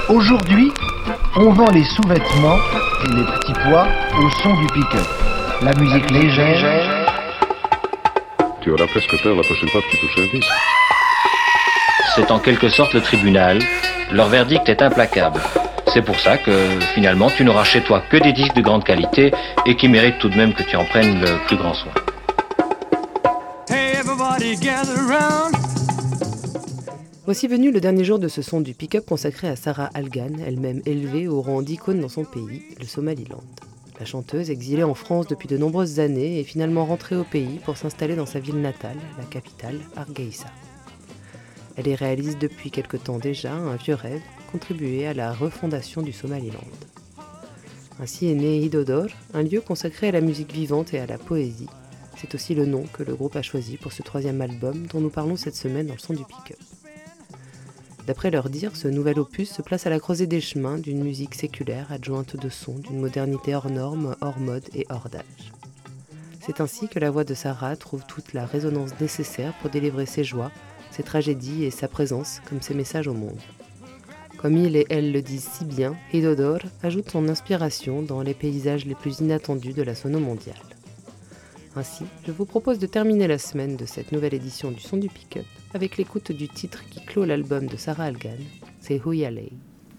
Aujourd'hui, on vend les sous-vêtements et les petits pois au son du pick-up. La musique légère. Tu auras presque peur la prochaine fois que tu touches un disque. C'est en quelque sorte le tribunal. Leur verdict est implacable. C'est pour ça que, finalement, tu n'auras chez toi que des disques de grande qualité et qui méritent tout de même que tu en prennes le plus grand soin. Hey, everybody gather around. Voici venu le dernier jour de ce son du pick-up consacré à Sarah Algan, elle-même élevée au rang d'icône dans son pays, le Somaliland. La chanteuse, exilée en France depuis de nombreuses années, est finalement rentrée au pays pour s'installer dans sa ville natale, la capitale, Hargeisa. Elle y réalise depuis quelque temps déjà un vieux rêve, contribuer à la refondation du Somaliland. Ainsi est né Hidodor, un lieu consacré à la musique vivante et à la poésie. C'est aussi le nom que le groupe a choisi pour ce 3e album dont nous parlons cette semaine dans le son du pick-up. D'après leur dire, ce nouvel opus se place à la croisée des chemins d'une musique séculaire adjointe de sons, d'une modernité hors norme, hors mode et hors d'âge. C'est ainsi que la voix de Sarah trouve toute la résonance nécessaire pour délivrer ses joies, ses tragédies et sa présence comme ses messages au monde. Comme il et elle le disent si bien, Hidodor ajoute son inspiration dans les paysages les plus inattendus de la sono mondiale. Ainsi, je vous propose de terminer la semaine de cette nouvelle édition du son du pick-up avec l'écoute du titre qui clôt l'album de Sarah Algan, c'est Huyalay.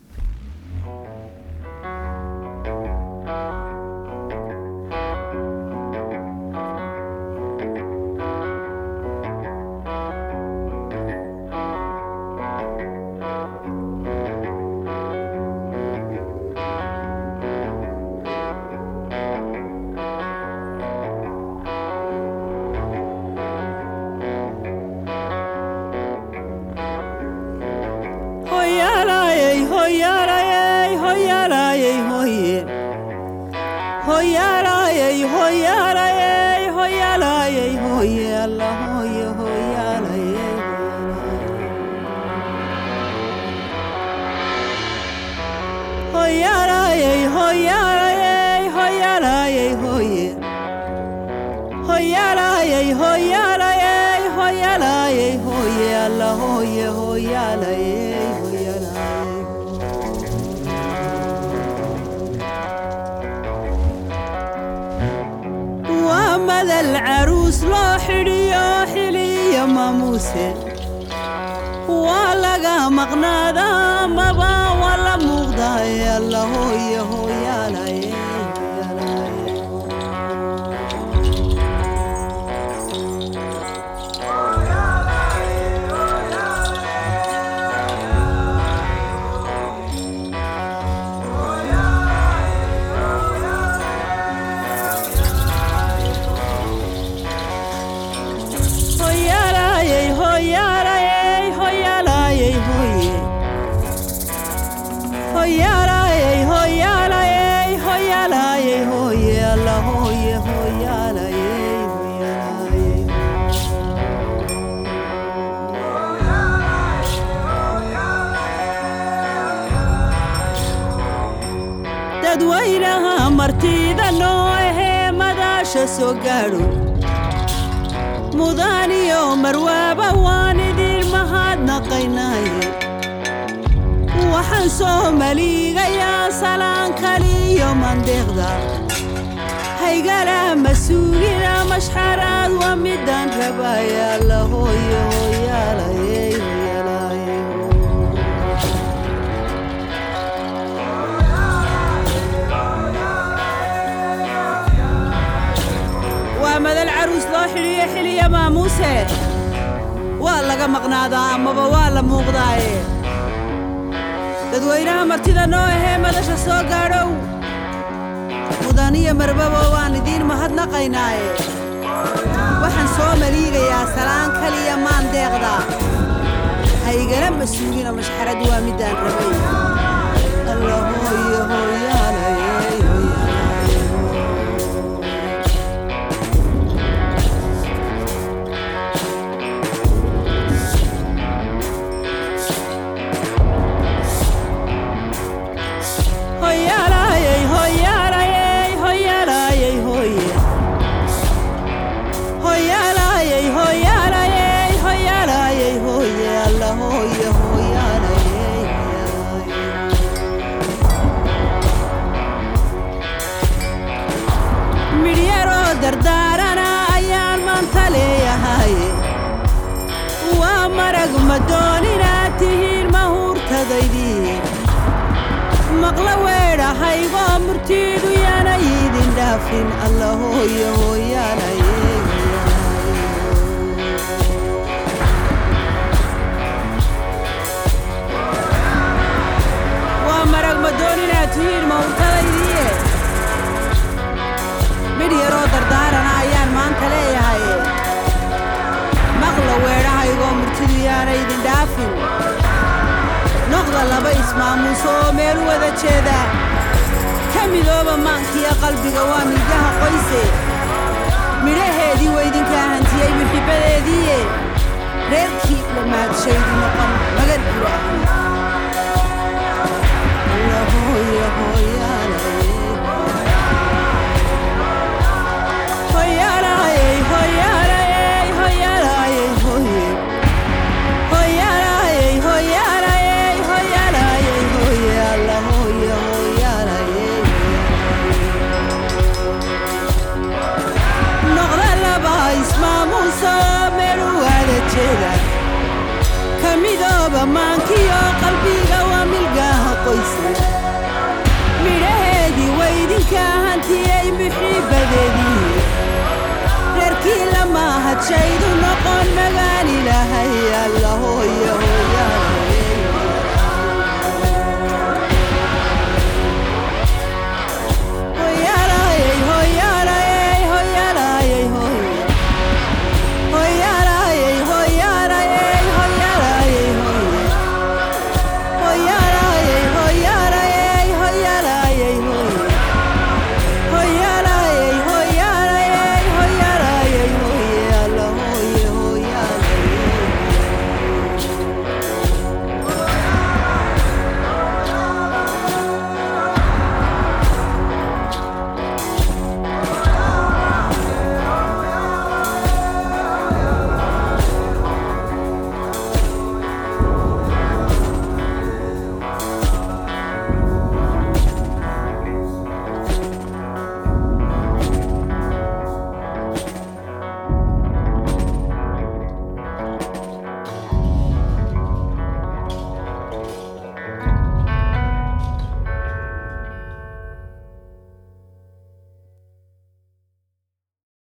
العروس لو حليو حليو ماموسه ولا مقنادا مبا ولا مغدا يلا هو يلا dadweynaha martida noo ahee madaasha soo gaadho mudaaniyo marwaaba waan idin mahadnaqaynaaye waxaan soo maliigayaa salaan kaliyo mandeeqda haygala masuugina mashxaraad waa midaan rabaya la hooyo hooyaalaye ماذا العروس لو حلية حلية ماموسة والله مقنادا أما والله موغداي dadweynaha martida noo ahee madasha soo gaadhow mudaniya marbaba waan idiin mahadnaqaynaaye waxaan soo maliigayaa salaan kaliya maan deeqda haygala masuugina mashxarad waa midaan rabay alla hooyo hooyaalaye dhaafin alla hooyo hooyaalaye waa marag madoon inaad tihiin mawtadaydiiye midh yaroo dardaarana ayaan maanta leeyahay maqla weedhahaygoo murtidu yaana idin dhaafin noqda laba ismaamuuso oo meel wada jeeda ka midooba maankiyo qalbiga waa milgaha qoyse midhaheedii waydinkaa hantiyey muxibbadeediiye reerkii dhammaadshaydu noqon magan ilaahay alla hooyo hooyaalaye hooyaalaye hooyaalaye hooyaalaye hooye hooyaalaye hooyaalaye hooyaalaye hooye alla hooyo hooyaalaye noqda laba ismaamuuso meel wada jeeda ka midooba maankiyo qalbiga waa milgaha qoyse midhaheedii waydinkaa hantiyey muxiibbadeedii reerkii lama hadshaydu